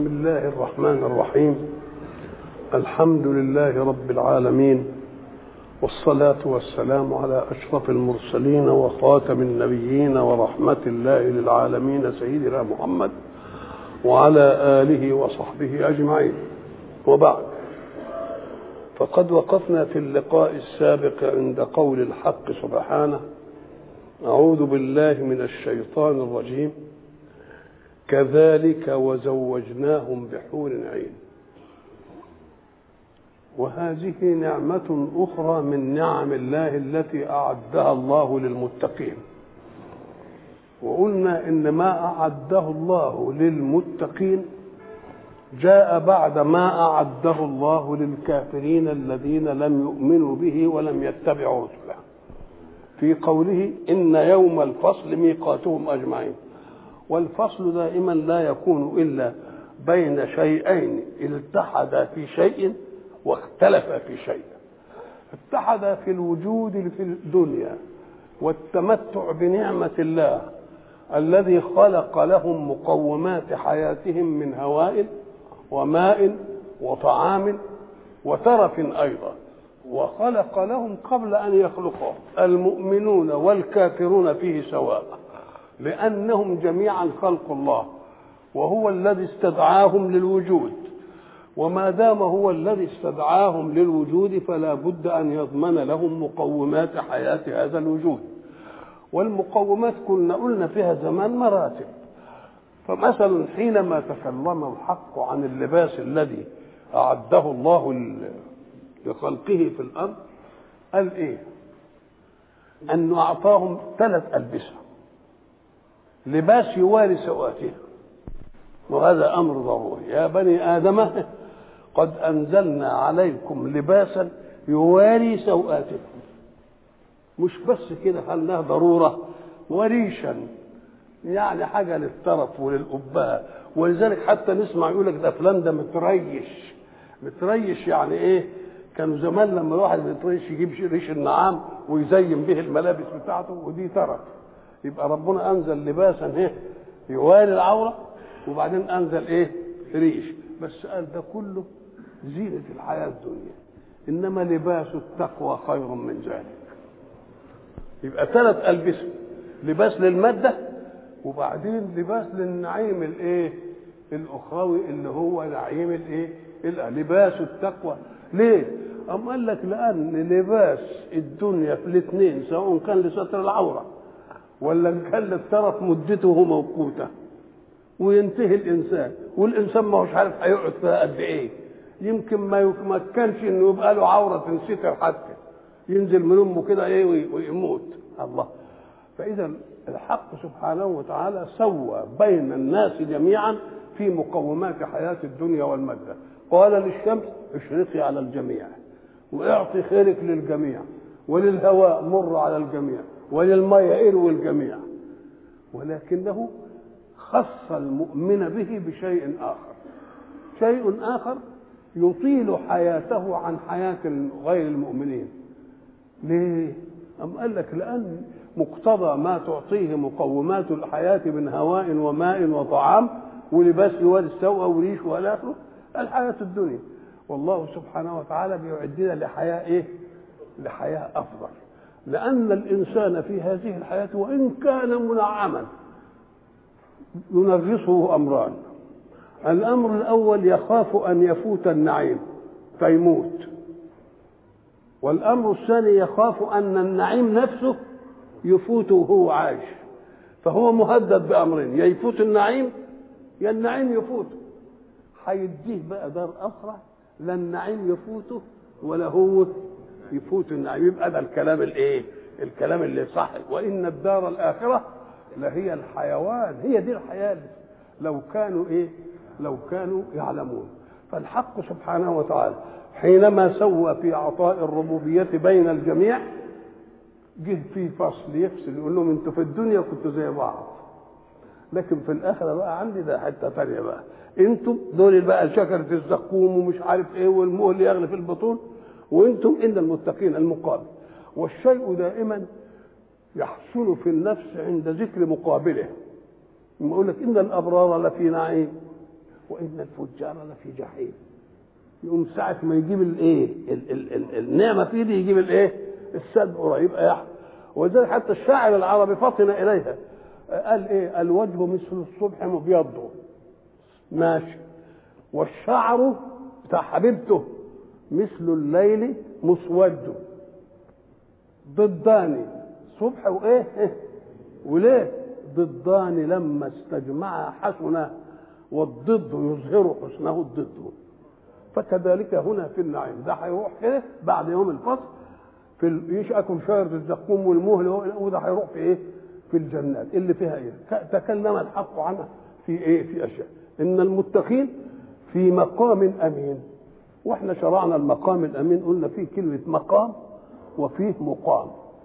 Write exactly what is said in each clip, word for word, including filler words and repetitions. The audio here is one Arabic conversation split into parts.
بسم الله الرحمن الرحيم. الحمد لله رب العالمين، والصلاة والسلام على أشرف المرسلين وخاتم النبيين ورحمة الله للعالمين سيدنا محمد وعلى آله وصحبه أجمعين. وبعد، فقد وقفنا في اللقاء السابق عند قول الحق سبحانه: أعوذ بالله من الشيطان الرجيم، كذلك وزوجناهم بحور عين. وهذه نعمة أخرى من نعم الله التي أعدها الله للمتقين. وقلنا إن ما أعده الله للمتقين جاء بعد ما أعده الله للكافرين الذين لم يؤمنوا به ولم يتبعوا رسله، في قوله: إن يوم الفصل ميقاتهم أجمعين. والفصل دائما لا يكون إلا بين شيئين التحدا في شيء واختلفا في شيء. اتحدا في الوجود في الدنيا والتمتع بنعمة الله الذي خلق لهم مقومات حياتهم من هواء وماء وطعام وترف أيضا، وخلق لهم قبل أن يخلقهم. المؤمنون والكافرون فيه سواء، لأنهم جميعا خلق الله، وهو الذي استدعاهم للوجود. وما دام هو الذي استدعاهم للوجود فلا بد أن يضمن لهم مقومات حياة هذا الوجود. والمقومات كنا قلنا فيها زمان مراتب. فمثلا حينما تكلم الحق عن اللباس الذي أعده الله لخلقه في الأرض، قال إيه؟ أنه أعطاهم ثلاث ألبسة، لباس يواري سواتهم، وهذا أمر ضروري. يا بني آدم قد أنزلنا عليكم لباسا يواري سوآتكم. مش بس كده، خلناها ضرورة، وريشا، يعني حاجة للطرف وللأبهة. ولذلك حتى نسمع يقول لك ده فلان ده متريش. متريش يعني إيه؟ كانوا زمان لما الواحد متريش يجيب ريش النعام ويزين به الملابس بتاعته، ودي ترف. يبقى ربنا أنزل لباسا إيه؟ يواري العورة، وبعدين أنزل إيه؟ ريش. بس قال ده كله زينة الحياة الدنيا، إنما لباس التقوى خير من ذلك. يبقى ثلاث ألبسة: لباس للمادة، وبعدين لباس للنعيم الإيه؟ الأخروي اللي هو نعيم الإيه؟ لباس التقوى. ليه؟ أم قال لك لأن لباس الدنيا في الاثنين، سواء كان لستر العورة ولا كان للترف، مدته موقوته وينتهي الإنسان، والإنسان ما هوش عارف هيقعد فيها قد إيه. يمكن ما يمكنش إنه يبقى له عورة تنستر، حتى ينزل من أمه كده إيه ويموت. الله. فإذا الحق سبحانه وتعالى سوى بين الناس جميعا في مقومات حياة الدنيا والمادة. قال للشمس اشرقي على الجميع، واعطي خيرك للجميع، وللهواء مر على الجميع، وللماء اروي الجميع. ولكنه خص المؤمن به بشيء آخر، شيء آخر يطيل حياته عن حياة غير المؤمنين. ليه؟ أم قال لك لأن مقتضى ما تعطيه مقومات الحياة من هواء وماء وطعام ولباس يواري السوء وريش وإلى آخره الحياة الدنيا. والله سبحانه وتعالى بيعدنا لحياة إيه؟ لحياة أفضل. لأن الإنسان في هذه الحياة وإن كان منعما ينغصه أمران. الأمر الأول يخاف أن يفوت النعيم فيموت، والأمر الثاني يخاف أن النعيم نفسه يفوته وهو عايش. فهو مهدد بأمرين: يا يفوت النعيم يا النعيم يفوته. هيديه بقى دار أخرى لا النعيم يفوته ولا هو يفوت النعيم. يبقى ده الكلام الايه؟ الكلام اللي صح. وإن الدار الآخرة لهي الحيوان. هي دي الحياة لو كانوا ايه؟ لو كانوا يعلمون. فالحق سبحانه وتعالى حينما سوى في عطاء الربوبية بين الجميع، جه في فصل يفصل يقول لهم انتوا في الدنيا كنتوا زي بعض، لكن في الآخرة بقى عندي ده حتة ثانية بقى. انتم دول بقى شجرة الزقوم ومش عارف ايه والمهل يغلي في البطون، وانتم ان المتقين المقابل. والشيء دائما يحصل في النفس عند ذكر مقابله. يقول لك ان الابرار لفي نعيم وان الفجار لفي جحيم. يقوم ساعه ما يجيب الايه النعمه في دي يجيب الايه السلب قريب يحصل. ولذلك حتى الشاعر العربي فطن اليها قال ايه الوجه مثل الصبح مبيض ماشي، والشعر بتاع حبيبته مثل الليل مسود، ضدان صبح وايه وليه ضدان لما استجمعا حسنا، والضد يظهر حسنه الضد. فكذلك هنا في النعيم ده هيروح كده بعد يوم الفصل في يشأكم شجرة الزقوم والمهل، وده هيروح في ايه في الجنات اللي فيها ايه تكلم الحق عنها في ايه في اشياء. ان المتقين في مقام امين، واحنا شرعنا المقام الامين قلنا فيه كلمه مقام وفيه مقام.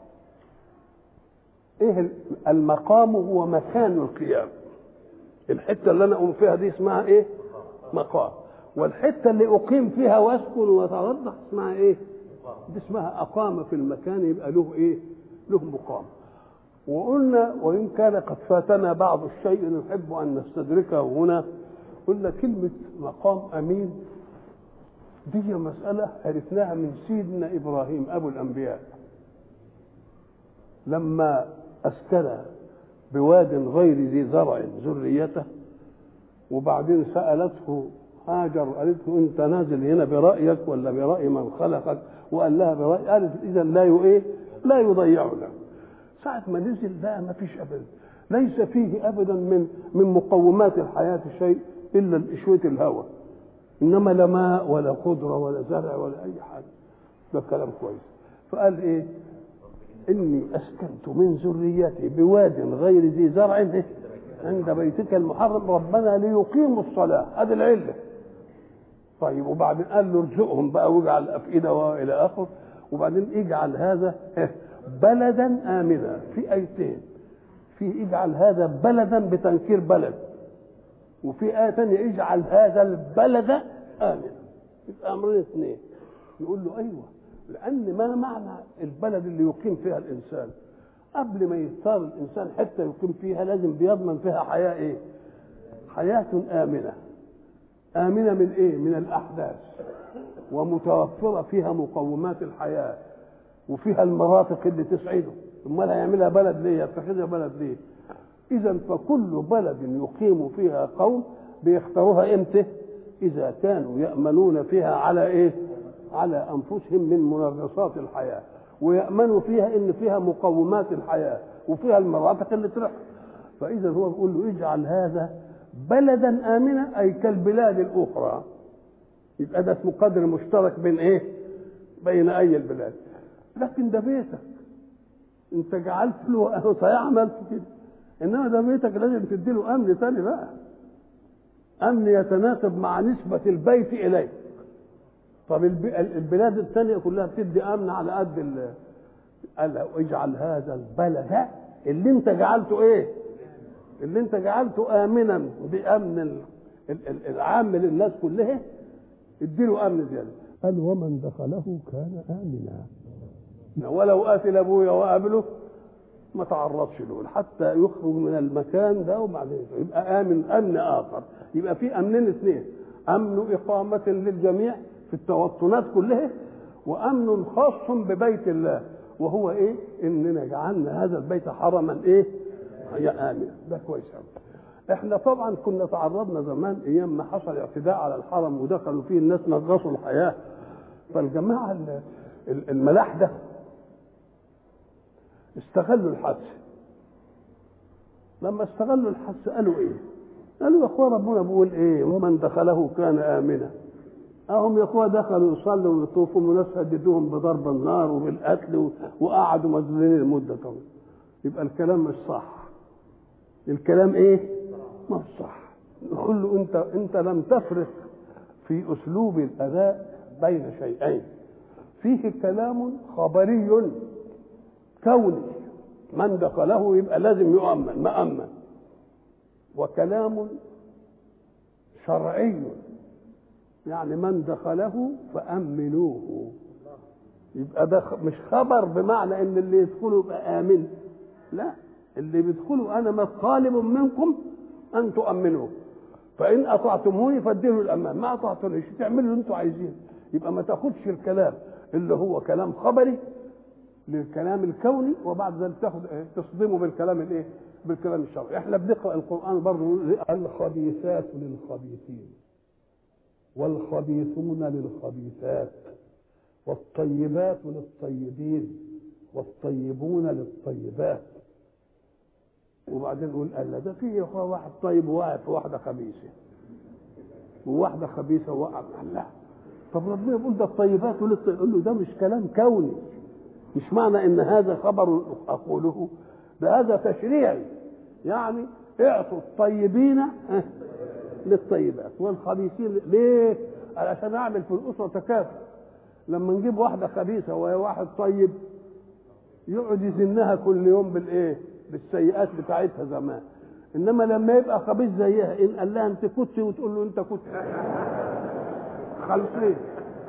ايه المقام؟ هو مكان القيام. الحته اللي انا اقوم فيها دي اسمها ايه مقام، والحته اللي اقيم فيها واسكن واترضح اسمها ايه دي اسمها اقام في المكان، يبقى له ايه له مقام. وقلنا وان كان قد فاتنا بعض الشيء نحب ان نستدركه هنا، قلنا كلمه مقام امين دي مساله عرفناها من سيدنا ابراهيم ابو الانبياء لما اسكن بواد غير ذي زرع ذريته، وبعدين سالته هاجر قالت له انت نازل هنا برايك ولا براي من خلقك؟ وقال لها برايي. قالت اذا لا ايه لا يضيعنا. ساعه ما نزل بقى ما فيش ابدا، ليس فيه ابدا من من مقومات الحياه شيء الا شويه الهواء، انما لا ماء ولا خضره ولا زرع ولا اي حاجه. ده كلام كويس. فقال ايه اني اسكنت من ذريتي بواد غير ذي زرع عند بيتك المحرم ربنا ليقيموا الصلاه. هذه العله. طيب وبعدين قال له ارزقهم بقى واجعل افئده والى اخره، وبعدين اجعل هذا بلدا امنا. في ايتين، في اجعل هذا بلدا بتنكير بلد، وفي ايه ثانيه اجعل هذا البلد امنا. يبقى امرين اثنين. يقول له ايوه، لان ما معنى البلد اللي يقيم فيها الانسان؟ قبل ما يختار الانسان حتى يقيم فيها لازم بيضمن فيها حياه ايه حياه امنه. امنه من ايه؟ من الاحداث، ومتوفره فيها مقومات الحياه، وفيها المرافق اللي تسعده. امال هيعملها بلد ليه؟ يتخذها بلد ليه؟ اذا فكل بلد يقيم فيها قوم بيختاروها امتى؟ اذا كانوا يامنون فيها على ايه على انفسهم من منغصات الحياه، ويامنوا فيها ان فيها مقومات الحياه وفيها المرافق اللي تروح. فاذا هو بيقول له اجعل هذا بلدا امنا، اي كالبلاد الاخرى. يبقى ده اسمه قدر مشترك بين ايه بين اي البلاد. لكن ده بيتك انت جعلت له صحيح عملت كده، انما ده بيتك لازم تدي له امن ثاني بقى، امن يتناسب مع نسبه البيت اليك. طب البلاد الثانيه كلها بتدي امن على قد ال قال اجعل هذا البلد اللي انت جعلته ايه اللي انت جعلته امنا بامن العام للناس كلها، اديله امن زياده. قال ومن دخله كان امنا، ولو قاتل ابويا وقابله ما تعرضش له حتى يخرج من المكان ده، وبعدين يبقى امن امن اخر. يبقى في امنين اثنين، امن اقامه للجميع في التوطنات كلها، وامن خاص ببيت الله، وهو ايه اننا جعلنا هذا البيت حرما ايه يا امن. ده كويس قوي. احنا طبعا كنا تعرضنا زمان ايام ما حصل اعتداء على الحرم ودخلوا فيه الناس نغصوا الحياه، فالجماعه الملاحده استغلوا الحدث. لما استغلوا الحدث قالوا ايه قالوا يا اخوان ربنا بيقول ايه ومن دخله كان امنا. اهم يا اخوان دخلوا يصلوا ويطوفوا وناس هددوهم بضرب النار وبالقتل وقعدوا مذلولين لمده طويله. يبقى الكلام مش صح. الكلام ايه مش صح. نقول له انت انت لم تفرق في اسلوب الاداء بين شيئين، فيه كلام خبري كوني من دخله يبقى لازم يؤمن مأمن، وكلام شرعي يعني من دخله فأمنوه. يبقى ده مش خبر بمعنى ان اللي يدخله يبقى آمن، لا، اللي بيدخلوا انا مطالب منكم ان تؤمنوه. فان اطعتموني فاديله الامان، ما اطعتونيش تعملوا اللي انتوا عايزينه. يبقى ما تاخدش الكلام اللي هو كلام خبري للكلام الكوني وبعد ذلك تاخد ايه تصدمه بالكلام الايه بالكلام الشرعي. احنا بنقرا القران برضه الخبيثات للخبيثين والخبيثون للخبيثات والطيبات للطيبين والطيبون للطيبات. وبعدين نقول الا ده فيه واحد طيب وواقع في واحده خبيثه وواحده خبيثه وقع الله. طب ربنا يقول ده الطيبات وللطيبات، يقول له ده مش كلام كوني، مش معنى ان هذا خبر اقوله، ده هذا تشريعي. يعني اعطوا الطيبين للطيبات والخبيثين. ليه؟ علشان اعمل في الاسره تكافؤ. لما نجيب واحده خبيثه وهي واحد طيب يقعد يزنها كل يوم بالايه؟ بالسيئات بتاعتها زمان. انما لما يبقى خبيث زيها ان قال لها انت كنتي وتقول له انت كنت خلصين.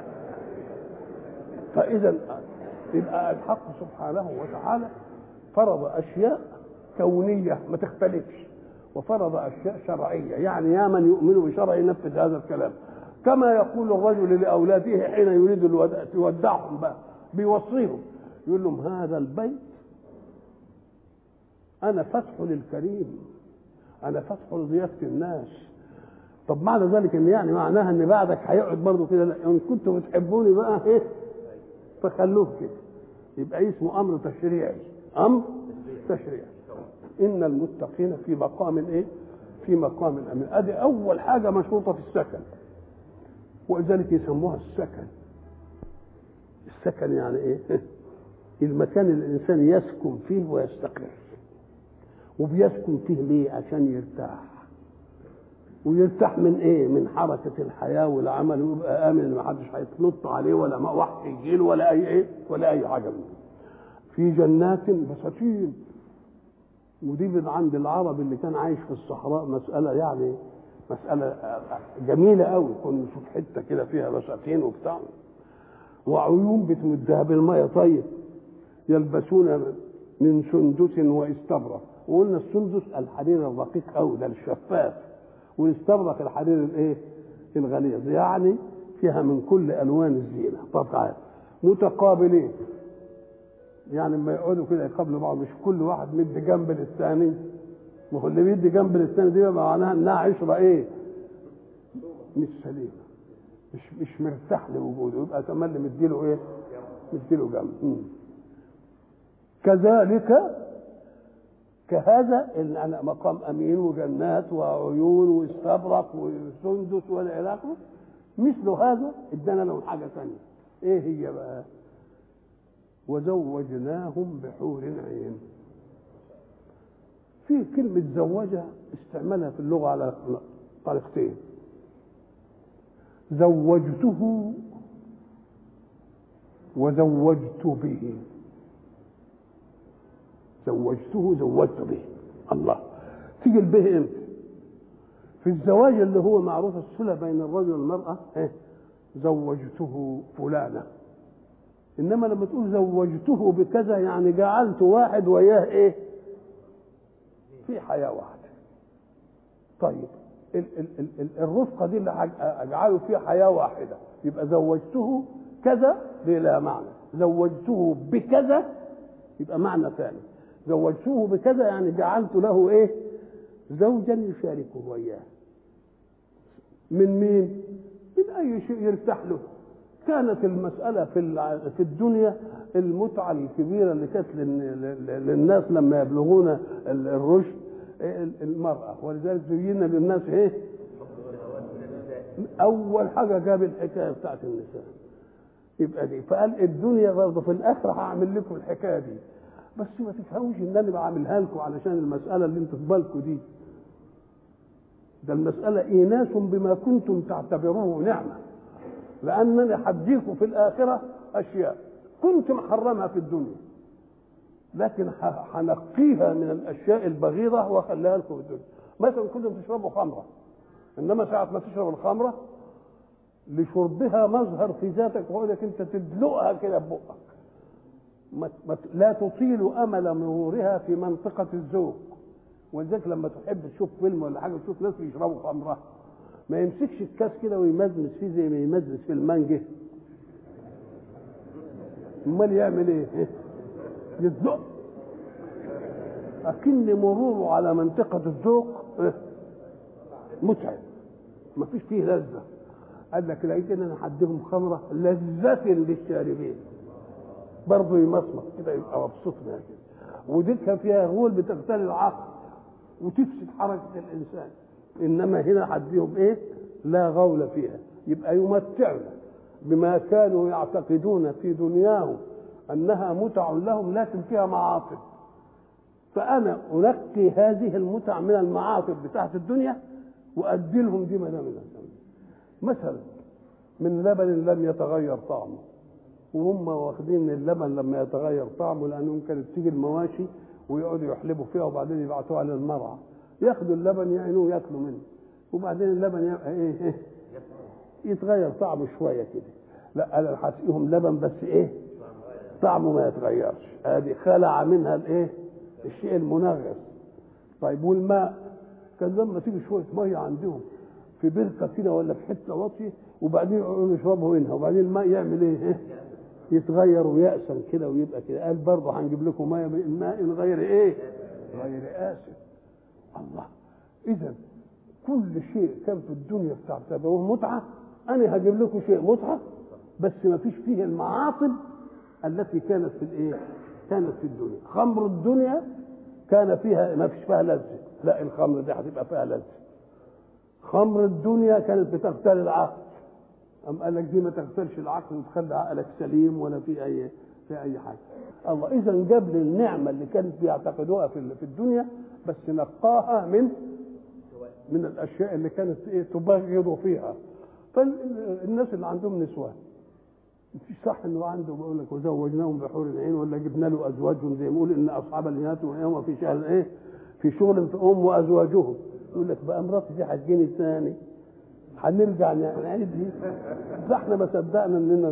فاذا يبقى الحق سبحانه وتعالى فرض اشياء كونيه ما تختلفش وفرض اشياء شرعيه. يعني يا من يؤمن بشرع ينفذ هذا الكلام. كما يقول الرجل لاولاده حين يريد يودعهم بقى بيوصيهم يقول لهم هذا البيت انا فتح للكريم، انا فتح لضيافه الناس. طب معنى ذلك ان يعني معناها ان بعدك هيقعد برضه كده؟ ان كنتوا بتحبوني بقى ايه فخلوه كده. يبقى اسمه امر تشريعي، امر تشريعي. ان المتقين في مقام ايه؟ في مقام امين. ادي اول حاجه مشروطه في السكن، ولذلك يسموها السكن. السكن يعني ايه؟ المكان اللي الانسان يسكن فيه ويستقر. وبيسكن فيه ليه؟ عشان يرتاح. ويرتاح من ايه؟ من حركه الحياه والعمل، ويبقى امن ان ما حدش هيتنط عليه ولا ما وحش يجيله ولا اي ايه ولا اي حاجه منه. في جنات بساتين. ودي من عند العرب اللي كان عايش في الصحراء مساله يعني مساله جميله قوي. كنا نشوف حته كده فيها بساتين وبتاع وعيون بتمدها بالميه. طيب يلبسون من سندس واستبرق. وقلنا السندس الحرير الرقيق قوي ده الشفاف، والاستبرق الحرير الايه الغليظ. يعني فيها من كل الوان الزينه. طبعا متقابلين، يعني لما يقعدوا كده يقابلوا بعض مش كل واحد مدي جنب للثاني. ما هو اللي بيدي جنب للثاني دي معناها انها عشره ايه مش سليمه، مش مش مرتاح لوجوده، يبقى تملي مديله ايه مديله جنب. كذلك كهذا ان انا مقام امين وجنات وعيون واستبرق وسندس والى اخره. مثل هذا ادانا لهم حاجه ثانيه. ايه هي بقى؟ وزوجناهم بحور عين. في كلمه زوجها استعملها في اللغه على طريقتين. زوجته وزوجت به. زوجته زوجت به. الله. تيجي البه امتى؟ في الزواج اللي هو معروف الصلة بين الرجل والمرأة ايه؟ زوجته فلانة. انما لما تقول زوجته بكذا يعني جعلت واحد وياه ايه في حياة واحدة. طيب ال ال ال ال الرفقة دي اللي اجعله في حياة واحدة يبقى زوجته كذا دي لا معنى. زوجته بكذا يبقى معنى ثاني. زوجته بكذا يعني جعلت له ايه زوجا يشاركه وياه. من مين؟ من اي شيء يرتاح له. كانت المسألة في في الدنيا المتعة الكبيرة اللي كانت للناس لما يبلغون الرشد المرأة. ولذلك زينا للناس ايه اول حاجة جاب الحكاية بتاعت النساء. يبقى دي فقال الدنيا برضه في الاخرة هعمل لكم الحكاية دي، بس ما تفهموش ان انا بعملها لكم علشان المسألة اللي انتوا في بالكم دي. ده المسألة إيناس بما كنتم تعتبروه نعمة، لأنني هديكم في الآخرة أشياء كنت محرمها في الدنيا، لكن هنقيها من الأشياء البغيضة وأخليها لكم في الدنيا. مثلا كنتم تشربوا خمرة، إنما ساعة ما تشرب الخمرة لشربها مظهر في ذاتك وقولك أنت تدلقها كده ببقك، لا تطيل أمل مرورها في منطقة الذوق. ولذلك لما تحب تشوف فيلم ولا حاجه تشوف ناس بيشربوا خمره ما يمسكش الكاس كده ويمزمز فيه زي ما يمزمز في المانجه، امال يعمل ايه؟ يتذوق. اكن مروره على منطقه الذوق متعب، ما فيش فيه لذه. قال لك لقيت ان انا هديهم خمره لذة للشاربين، برضه يمصمص كده يبقى مبسوط منها كده، وديكها فيها غول بتغتال العقل وتفسد حركه الانسان. انما هنا هديهم ايه؟ لا غول فيها، يبقى يمتعنا بما كانوا يعتقدون في دنياهم انها متع لهم لكن فيها معاصب. فانا انقي هذه المتع من المعاصب بتاعت الدنيا وادي لهم دي ما دام مثلا من لبن لم يتغير طعمه، وهم واخدين اللبن لما يتغير طعمه لانهم كانت تيجي المواشي ويقعدوا يحلبوا فيها وبعدين يبعتوها للمرعى، ياخدوا اللبن يعينوه ياكلوا منه، وبعدين اللبن يبقى ايه, إيه؟ يتغير طعمه شويه كده. لا انا هسقيهم لبن بس ايه؟ طعمه ما يتغيرش. ادي خلع منها الايه؟ الشيء المنغص. طيب والماء كان لما تيجي شويه ميه عندهم في بركه كده ولا في حته واطيه وبعدين يقعدوا يشربوا منها وبعدين الماء يعمل ايه؟ يتغير ويأسن كده ويبقى كده. قال برضه هنجيب لكم ميه من ماء غير ايه؟ غير آسن. الله. اذا كل شيء كان في الدنيا بتعتبروه متعه، انا هجيب لكم شيء متعه بس ما فيش فيه المعاصب التي كانت في الايه؟ كانت في الدنيا. خمر الدنيا كان فيها ما فيش فيها لذه، لا الخمر دي هتبقى فيها لذه. خمر الدنيا كانت بتغتال العقل، أم قال لك دي ما تغتالش العقل وتخلي عقلك سليم ولا في اي في اي حاجه. الله اذا جاب لي النعمه اللي كانت بيعتقدوها في في الدنيا بس نقاها من من الاشياء اللي كانت ايه تبغض فيها. فالناس اللي عندهم نسوان مش صح انه عنده بيقول لك وزوجناهم بحور العين ولا جبنا له ازواجهم زي ما يقول ان اصحاب الجنات ويوم في شهر ايه في شغل في ام وازواجهم. يقول لك بقى مراتي دي هتجيني ثاني هنرجع نعيد دي. احنا ما صدقنا اننا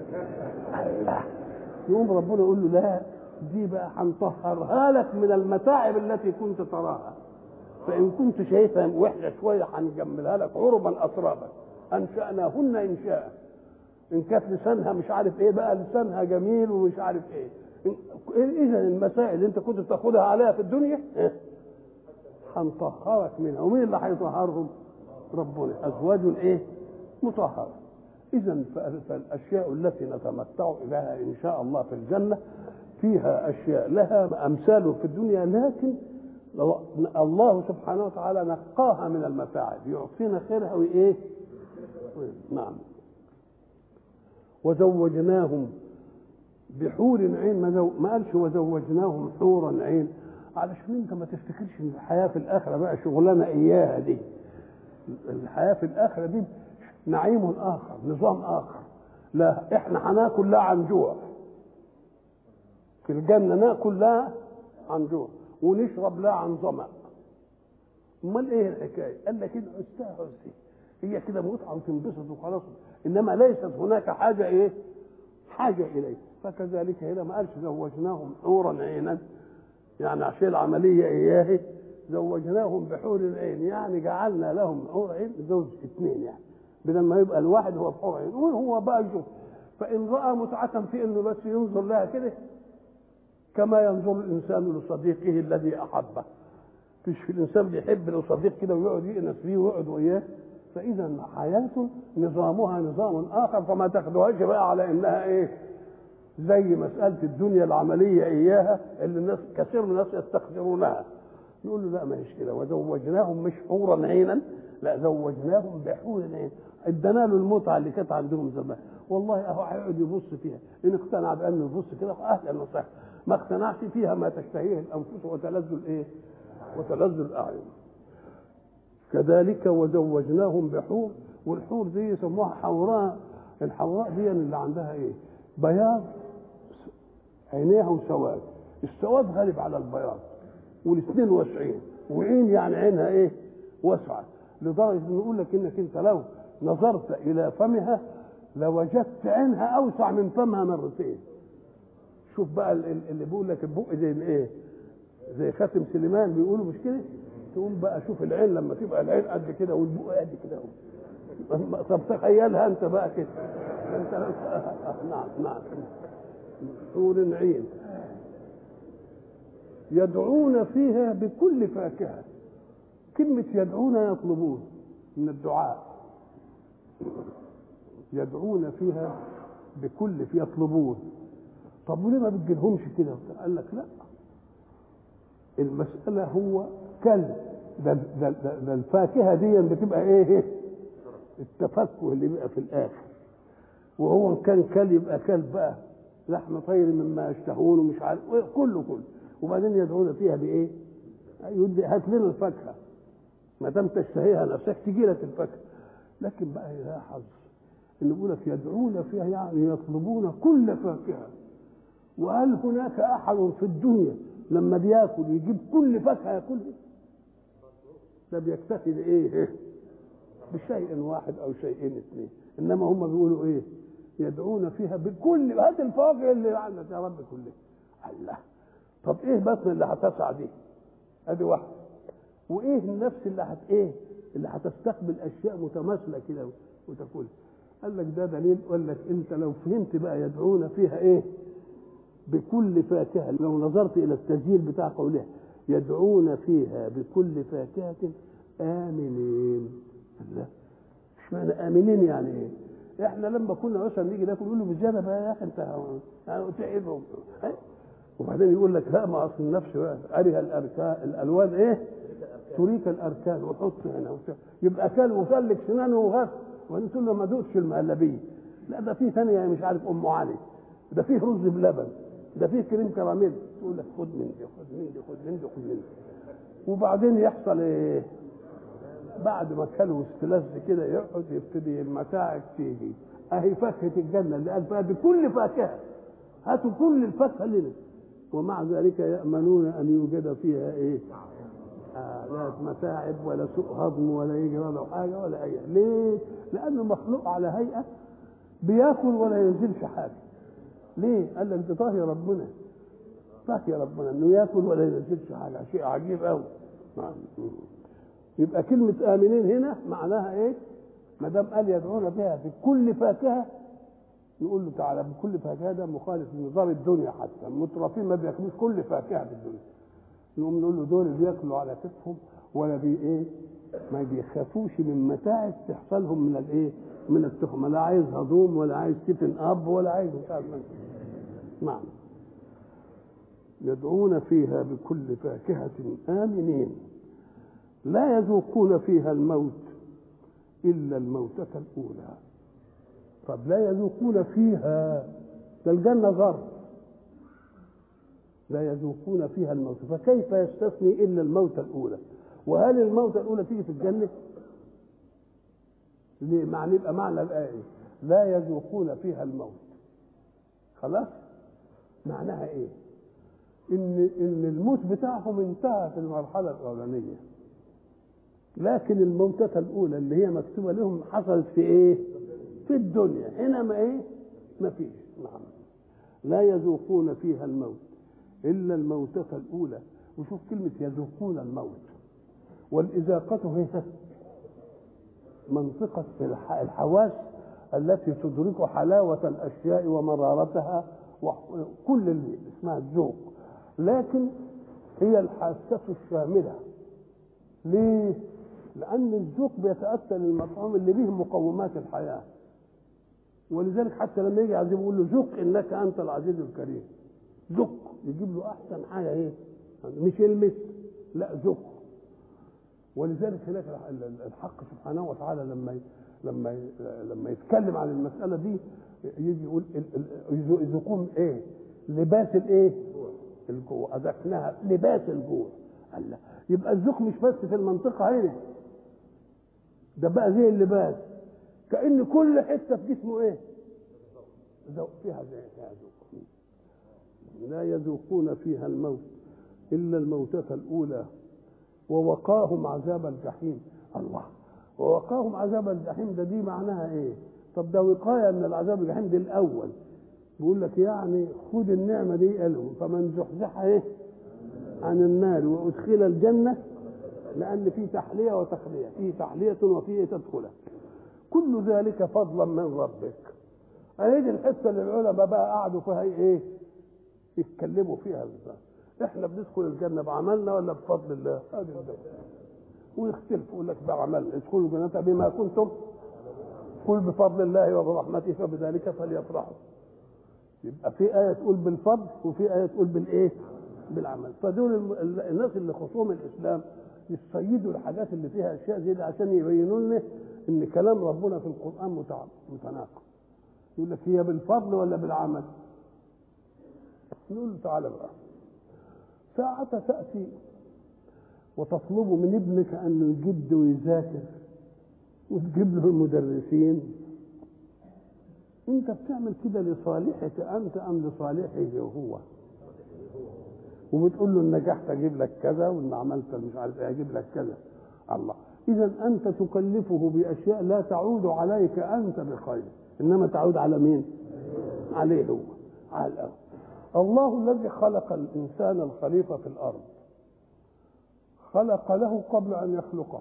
يقوم ربنا يقول له لا دي بقى هنطهرها لك من المتاعب التي كنت تراها، فان كنت شايفها وحشه شويه هنجملها لك عربا اترابا انشاناهن انشاء. ان كانت لسانها مش عارف ايه بقى لسانها جميل ومش عارف ايه. اذا المسائل اللي انت كنت تاخدها عليها في الدنيا هنطهرك منها. ومين اللي هيطهرهم؟ ربنا. ازواج ايه؟ مطهره. اذا فالاشياء التي نتمتع بها ان شاء الله في الجنه فيها اشياء لها امثال في الدنيا، لكن الله سبحانه وتعالى نقاها من المتاعب يعطينا خيرها وايه؟ نعم. وزوجناهم بحور عين. ما قالش وزوجناهم حورا عين علشان انت ما تفتكرش ان الحياه في الاخره بقى شغلانه اياها دي. الحياه في الاخره دي نعيم اخر، نظام اخر. لا احنا هناكل لا عن جوع، في الجنه ناكل لا عن جوع ونشرب لا عن ظمأ. امال ايه الحكايه؟ قال لك كده استهزئ، هي كده متعه وتنبسط وخلاص، انما ليست هناك حاجه ايه؟ حاجه اليه. فكذلك هنا ما قالش زوجناهم حورا عينا يعني عشان العمليه اياه، زوجناهم بحور العين يعني جعلنا لهم حور عين زوج اثنين، يعني بدل ما يبقى الواحد هو بحور عين وهو بقى يشوف. فان راى متعه في انه بس ينظر لها كده كما ينظر الانسان لصديقه الذي احبه. مش في الانسان بيحب لصديق كده ويقعد يأنس فيه ويقعد وياه. فاذا حياته نظامها نظام اخر، فما تاخدوهاش بقى على انها ايه؟ زي مساله الدنيا العمليه اياها اللي الناس كثير من الناس يستخسرونها. نقول له لا ما هيش كده. وزوجناهم مش حورا عينا، لا زوجناهم بحور عين. ادانا له المتعه اللي كانت عندهم زمان. والله اهو هيقعد يبص فيها، ان اقتنع بانه يبص كده اهلا وسهلا، ما اقتنعش فيها ما تشتهيه الانفس وتلذ الايه؟ وتلذ الاعين. كذلك وزوجناهم بحور. والحور دي يسموها حوراء. الحوراء دي اللي عندها ايه؟ بياض عينيها وسواد. السواد غالب على البياض والاثنين واسعين، وعين يعني عينها ايه؟ واسعه، لدرجه انه يقول لك انك انت لو نظرت الى فمها لوجدت عينها اوسع من فمها مرتين. شوف بقى اللي بيقول لك البق زي الايه؟ زي خاتم سليمان بيقولوا مش كده؟ تقوم بقى شوف العين لما تبقى العين قد كده والبق قد كده. طب تخيلها انت بقى كده انت. نعم نعم. حور عين يدعون فيها بكل فاكهة. كلمة يدعون يطلبون من الدعاء. يدعون فيها بكل يطلبون. طب وليه ما بتجيلهمش كده؟ قال لك لا، المسألة هو كلب. ده, ده, ده, ده الفاكهة دي بتبقى ايه؟ التفكه اللي بيبقى في الآخر. وهو ان كان كلب يبقى كلب بقى لحم طير مما يشتهون ومش عارف كله كله. وبعدين يدعون فيها بايه؟ هات لنا الفاكهة ما دام تشتهيها نفسك تجي لك الفاكهة. لكن بقى يا حظ ان يقول لك يدعون فيها يعني يطلبون كل فاكهة. وهل هناك احد في الدنيا لما بياكل يجيب كل فاكهة ياكلها؟ ده بيكتفي بايه؟ بشيء واحد او شيئين اثنين. انما هم بيقولوا ايه؟ يدعون فيها بكل هات الفواكه اللي عندك يا رب كلها. الله. طب ايه بطن اللي هتسع دي؟ ادي واحده. وايه النفس اللي هت ايه؟ اللي هتستقبل اشياء متماثله كده وتاكلها. قال لك ده دليل. قال لك انت لو فهمت بقى يدعون فيها ايه؟ بكل فاكهه. لو نظرت الى التسجيل بتاع قولها يدعون فيها بكل فاكهه امنين. الله. مش معنى امنين يعني ايه؟ احنا لما كنا مثلا نيجي ناكل نقول له بزياده بقى يا اخي انت تعب. وبعدين يقول لك لا ما اصل النفس بقى ارها الاركان الالوان ايه؟ تريك الاركان وحط هنا. يبقى كل وسلك سنانه وغف. وانت تقول له ما دوتش المهلبيه. لا ده في ثانيه مش عارف ام علي. ده فيه رز بلبن. ده فيه كريم كراميل. تقول لك خد من دي خد من دي خد من دي خد من دي. وبعدين يحصل ايه؟ بعد ما كلوا استلذ كده يقعد يبتدي المتاعب تيجي. اهي فاكهه الجنه اللي قال فيها بكل فاكهه. هاتوا كل الفاكهه لنا. ومع ذلك يامنون ان يوجد فيها ايه؟ آه لا متاعب ولا سوء هضم ولا يجي ولا حاجه ولا اي. ليه؟ لانه مخلوق على هيئه بياكل ولا ينزلش حاجه. ليه؟ قال لك ده طاهي ربنا. طاهي ربنا انه ياكل ولا ينزلش حاجه. شيء عجيب قوي. يبقى كلمة آمنين هنا معناها إيه؟ ما دام قال يدعون فيها في كل فاكهة نقول له تعالى بكل فاكهة ده مخالف لنظام الدنيا. حتى المترفين ما بياكلوش كل فاكهة في الدنيا. نقوم نقول له دول بياكلوا على كتفهم ولا بي إيه؟ ما بيخافوش من متاعب تحصلهم من الإيه؟ من التخمة. لا عايز هضوم ولا عايز تفن أب ولا عايز مش نعم. يدعون فيها بكل فاكهة آمنين لا يذوقون فيها الموت إلا الموتة الأولى. طب لا يذوقون فيها ده الجنة ظرف. لا يذوقون فيها الموت فكيف يستثني إلا الموتة الأولى؟ وهل الموتة الأولى تيجي في الجنة؟ ليه؟ معنى يبقى معنى الآية لا يذوقون فيها الموت. خلاص؟ معناها إيه؟ إن إن الموت بتاعهم انتهى في المرحلة الأولانية. لكن الموتة الأولى اللي هي مكتوبة لهم حصلت في إيه؟ في الدنيا. هنا ما إيه؟ ما فيش. نعم. لا يذوقون فيها الموت إلا الموتة الأولى. وشوف كلمة يذوقون الموت. والإذاقة هي منطقة الحواس التي تدرك حلاوة الأشياء ومرارتها وكل اللي اسمها الذوق. لكن هي الحاسة الشاملة. ليه؟ لأن الذوق بيتأتى للمطعوم اللي به مقومات الحياة. ولذلك حتى لما يجي عزيز يقول له ذوق إنك أنت العزيز الكريم. ذوق يجيب له أحسن حاجة إيه؟ مش المثل، لا ذوق. ولذلك هناك الحق سبحانه وتعالى لما لما لما يتكلم عن المسألة دي يجي يقول يذوقون إيه؟ لباس الإيه؟ الجوع. أذقناها لباس الجوع. الله. يبقى الذوق مش بس في المنطقة هنا، ده بقى زي اللباس. كأن كل حتة في جسمه ايه؟ ذوق فيها زي فيها ذوق. لا يذوقون فيها الموت إلا الموتة الأولى ووقاهم عذاب الجحيم. الله. ووقاهم عذاب الجحيم ده دي معناها ايه؟ طب ده وقاية من العذاب الجحيم دي الأول. بيقول لك يعني خد النعمة دي قالهم فمن زحزح ايه؟ عن النار وادخل الجنه لأن في تحلية وتخلية، في تحلية وفي تدخله، كل ذلك فضلا من ربك. هذه الحته اللي العلماء بقى قعدوا فيها ايه؟ يتكلموا فيها بالذات. احنا بندخل الجنه بعملنا ولا بفضل الله؟ هذه ويختلفوا، يقول لك بعمل ادخلوا الجنه بما كنتم، قل بفضل الله وبرحمته فبذلك فليفرحوا. يبقى في ايه تقول بالفضل وفي ايه تقول بالايه؟ بالعمل. فدول الناس اللي خصوم الاسلام يصيدوا الحاجات اللي فيها اشياء زي دي عشان يبينوا لنا ان كلام ربنا في القران متناقض. يقول لك هي بالفضل ولا بالعمل؟ نقول له تعالى بقى، ساعة تأتي وتطلب من ابنك أنه يجد ويذاكر وتجيب له المدرسين، أنت بتعمل كده لصالحك أنت أم لصالحه هو؟ وبتقول له إن نجحت أجيب لك كذا وإن عملت مش عارف إيه أجيب لك كذا. الله، إذا أنت تكلفه بأشياء لا تعود عليك أنت بخير، إنما تعود على مين؟ عليه هو، على الأرض. الله الذي خلق الإنسان الخليفة في الأرض خلق له قبل أن يخلقه،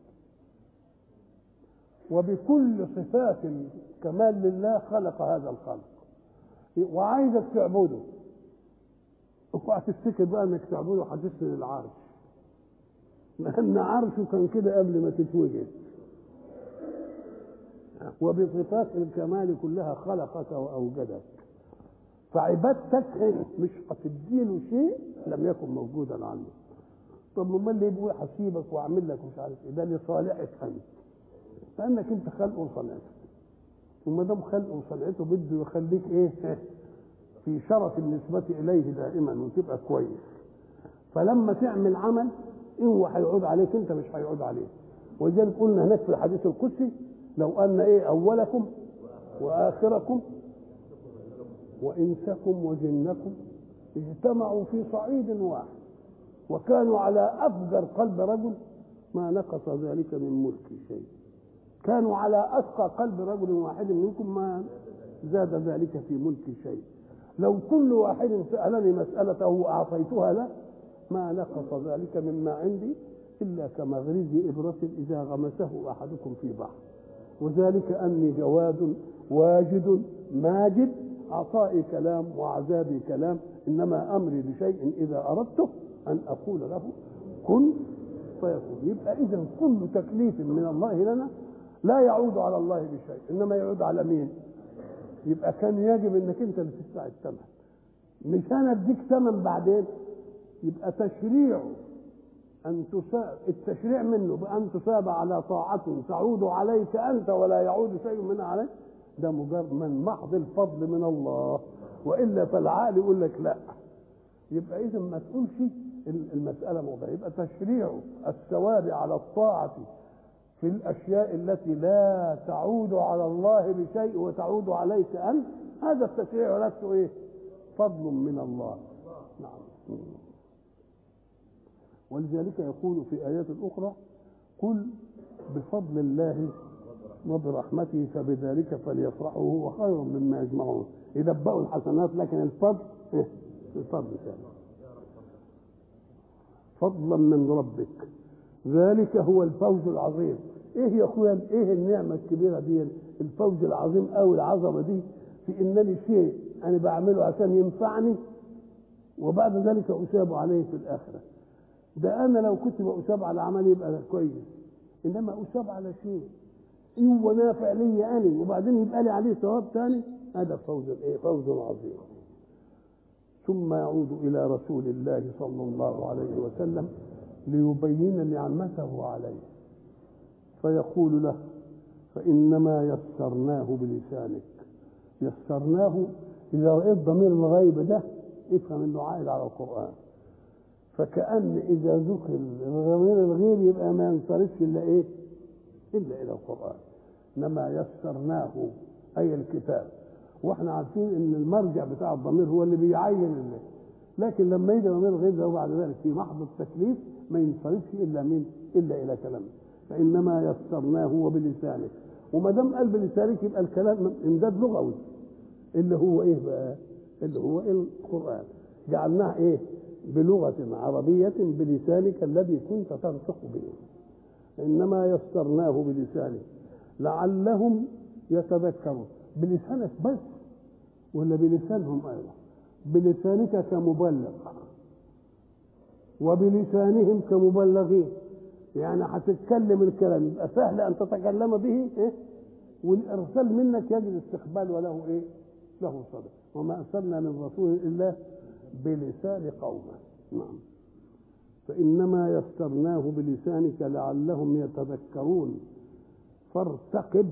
وبكل صفات الكمال لله خلق هذا الخلق، وعايزك تعبده. اوعى تفتكر بقى انك تعبده هتسند العرش، لأن عرشه كان كده قبل ما تتوجد، وبصفات الكمال كلها خلقك وأوجدك. فعبادتك مش هتديله شيء لم يكن موجودا عنه. طب امال ليه بيقول هسيبك واعمل لك مش عارف ايه؟ ده لصالحك انت، لانك انت خلقه وصنعته، وما دام خلقه وصنعته بده يخليك ايه؟ في شرف النسبة اليه دائما وتبقى كويس. فلما تعمل عمل هو هيعود عليك انت، مش هيعود عليه. ولذلك قلنا هناك في الحديث القدسي لو ان ايه اولكم واخركم وانسكم وجنكم اجتمعوا في صعيد واحد وكانوا على افجر قلب رجل ما نقص ذلك من ملك شيء. كانوا على اتقى قلب رجل واحد منكم ما زاد ذلك في ملك شيء. لو كل واحد سالني مساله واعطيتها له ما نقص ذلك مما عندي الا كمغرز ابره اذا غمسه احدكم في بحر. وذلك اني جواد واجد ماجد، عطائي كلام وعذابي كلام، انما امري بشيء اذا اردته ان اقول له كن فيكون. يبقى اذا كل تكليف من الله لنا لا يعود على الله بشيء، انما يعود على مين؟ يبقى كان يجب انك انت اللي تدفع الثمن، مش انا اديك ثمن بعدين. يبقى تشريع ان تساب التشريع منه بان تساب على طاعه تعود عليك انت ولا يعود شيء منها عليك، ده مجرد من محض الفضل من الله. والا فالعقل يقول لك لا. يبقى اذا ما تقولش المساله موضوع. يبقى تشريع الثواب على الطاعه في الاشياء التي لا تعود على الله بشيء وتعود عليك انت، هذا التشريع لست ايه؟ فضل من الله. نعم. ولذلك يقول في ايات اخرى قل بفضل الله وبرحمته فبذلك فليفرحوا هو خير مما يجمعون. يدبقوا الحسنات لكن الفضل إيه؟ الفضل ثاني. فضلا من ربك ذلك هو الفوز العظيم. ايه يا اخويا ايه النعمه الكبيره دي، الفوز العظيم او العظمه دي في انني شيء انا بعمله عشان ينفعني وبعد ذلك اساب عليه في الاخره. ده انا لو كنت بأساب على عملي يبقى كويس، انما اساب على شيء هو نافع لي انا وبعدين يبقى لي عليه ثواب ثاني، هذا فوز ايه؟ فوز عظيم. ثم يعود الى رسول الله صلى الله عليه وسلم ليبين نعمته عليه فيقول له فانما يسرناه بلسانك. يسرناه اذا رأيت ضمير الغيب ده افهم انه عائد على القرآن. فكأن اذا ذكر ضمير الغيب يبقى ما ينصرفش الا ايه؟ الا الى القرآن. انما يسرناه اي الكتاب، واحنا عارفين ان المرجع بتاع الضمير هو اللي بيعين اللي. لكن لما يجي ضمير غير ده وبعد ذلك في محض التكليف ما ينصرفش الا من الا الى كلامه. فانما يسرناه وبلسانك، وما دام قال بلسانك يبقى الكلام امداد لغوي اللي هو ايه بقى؟ اللي هو القرآن. جعلناها ايه؟ بلغة عربية بلسانك الذي كنت تنطق به. انما يسرناه بلسانك لعلهم يتذكرون. بلسانك بس ولا بلسانهم ايضا؟ بلسانك كمبلغ وبلسانهم كمبلغين، يعني هتتكلم الكلام يبقى سهل ان تتكلم به ايه؟ والارسال منك يجد استقبال وله ايه؟ له صدى. وما ارسلنا من رسول الا بلسان قومه. نعم. فانما يسرناه بلسانك لعلهم يتذكرون فارتقب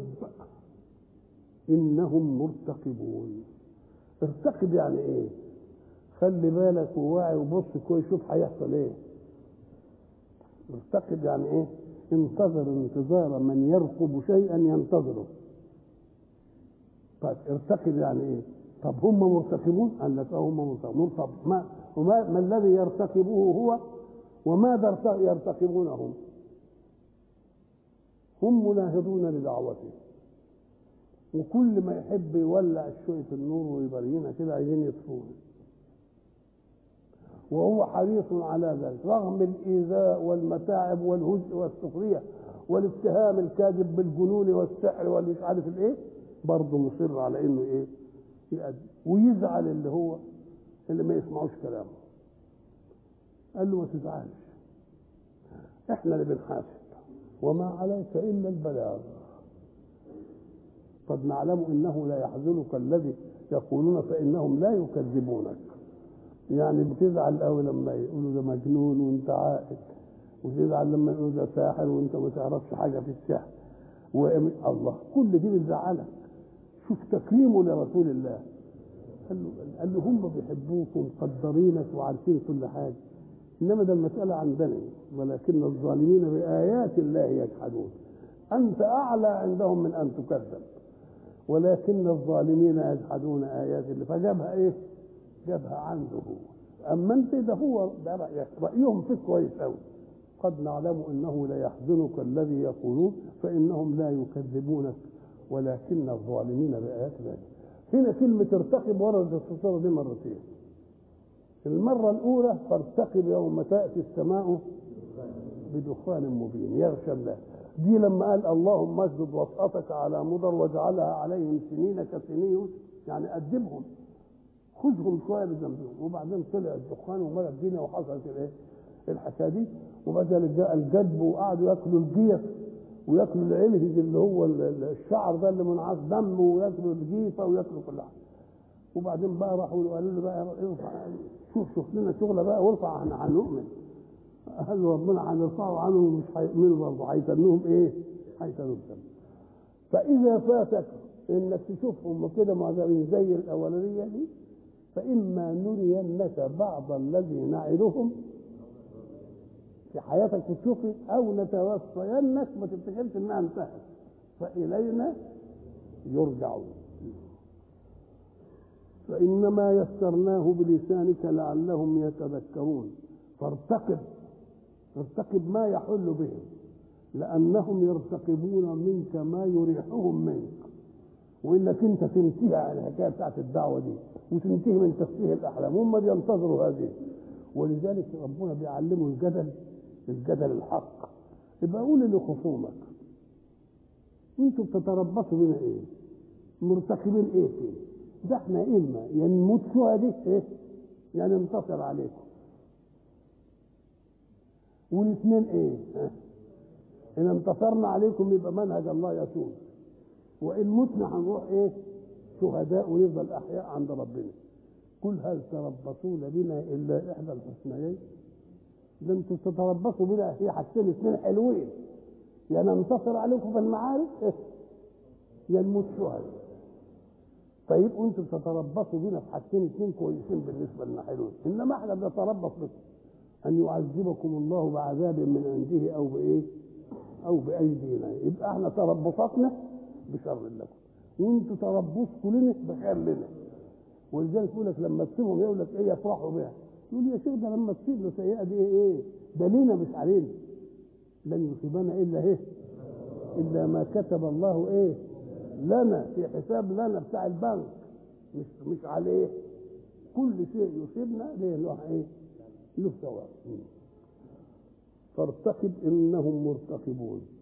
انهم مرتقبون. ارتقب يعني ايه؟ خلي بالك وواعي وبص كويس شوف هيحصل ايه. ارتقب يعني ايه؟ انتظر انتظار من يرقب شيئا ينتظره. طيب ارتقب يعني ايه؟ طب هم مرتقبون؟ قال لك اه هم مرتقبون. طب ما وما ما الذي يرتقبه هو وماذا يرتقبونه؟ هم مناهضون لدعوته، وكل ما يحب يولع شويه النور ويبرينا كده عايزين يطفوه، وهو حريص على ذلك رغم الإيذاء والمتاعب والهزء والسخرية والاتهام الكاذب بالجنون والسحر والمش عارف الايه، برضه مصر على انه ايه؟ يأدي. ويزعل اللي هو اللي ما يسمعوش كلامه. قال له ما تزعلش، احنا اللي بنحاسب وما عليك الا البلاغ. قد نعلم انه لا يحزنك الذي يقولون فانهم لا يكذبونك. يعني بتزعل قوي لما يقولوا ده مجنون وانت عاقل، وتزعل لما يقولوا ده ساحر وانت ما تعرفش حاجه في السحر. والله كل دي بتزعلك. شوف تكريمه لرسول الله، قال له قال له هم بيحبوك ومقدرينك وعارفين كل حاجه، انما ده المساله عندنا ولكن الظالمين بايات الله يجحدون. انت اعلى عندهم من ان تكذب، ولكن الظالمين يجحدون ايات الله. فجابها ايه؟ جابها عنده هو. اما انت ده هو ده رايك، رايهم فيك كويس قوي. قد نعلم انه لا يحزنك الذي يقولون فانهم لا يكذبونك ولكن الظالمين بايات الله. هنا كلمه ارتقب وردت في السوره دي مرتين. المره الاولى فارتقب يوم تاتي السماء بدخان مبين يغشى الله. دي لما قال اللهم اسجد وطأتك على مضر واجعلها عليهم سنين كسنين، يعني ادبهم خذهم شويه بذنبهم. وبعدين طلع الدخان وملأ الدنيا وحصلت الايه؟ الحكايه دي. وبدل جاء الجدب وقعدوا ياكلوا الجيف وياكلوا العلهج اللي هو الشعر ده اللي منعاش دم، وياكلوا الجيفه وياكلوا كل حاجه. وبعدين بقى راحوا قالوا له بقى ارفع شوف شوف لنا شغله بقى وارفع احنا هنؤمن. قال له ربنا هنرفعه عنهم مش هيؤمنوا برضه، هيتنوهم ايه؟ هيتنوهم. فاذا فاتك انك تشوفهم كده معذبين زي الاولانيه دي، فإما نرينك بعض الذي نعدهم في حياتك وتشوفي، أو نتوفينك ما تفتكرش إنها انتهت فإلينا يرجعون. فإنما يسرناه بلسانك لعلهم يتذكرون فارتقب. ارتقب ما يحل بهم، لأنهم يرتقبون منك ما يريحهم منك، وإنك أنت تنتهي على الحكاية بتاعت الدعوة دي وتنتهي من تفسير الأحلام. هم بينتظروا هذه، ولذلك ربنا بيعلموا الجدل، الجدل الحق. يبقى قول لخصومك انتوا بتتربصوا بنا ايه؟ مرتقبين ايه فيه؟ ده احنا اما يا نموت شهداء ايه؟ يا ننتصر عليكم. والاثنين ايه؟ اه؟ ان انتصرنا عليكم يبقى منهج الله يسود، وان متنا هنروح ايه؟ شهداء ونفضل احياء عند ربنا. قل هل تربصون بنا الا احدى الحسنيين؟ ده انتوا تتربصوا بنا في حاجتين اثنين حلوين، يا ننتصر عليكم في المعارك إيه؟ يا نموت شهداء. فيبقوا انتوا تتربصوا بنا في حاجتين اثنين كويسين بالنسبه لنا حلوين، انما احنا بنتربص بكم ان يعذبكم الله بعذاب من عنده او بايه؟ او بايدينا. يبقى احنا تربصاتنا بشر لكم، وانتوا تربصكم لنا بخير لنا. ولذلك يقول لك لما تصيبهم يقول لك ايه؟ يفرحوا بها. يقول يا شيخ ده لما تصيب له سيئه دي ايه؟ ده لينا مش علينا. لن يصيبنا الا ايه؟ الا ما كتب الله ايه؟ لنا، في حساب لنا بتاع البنك، مش مش عليه. كل شيء يصيبنا ليه له ايه؟ له ثواب. فارتقب انهم مرتقبون.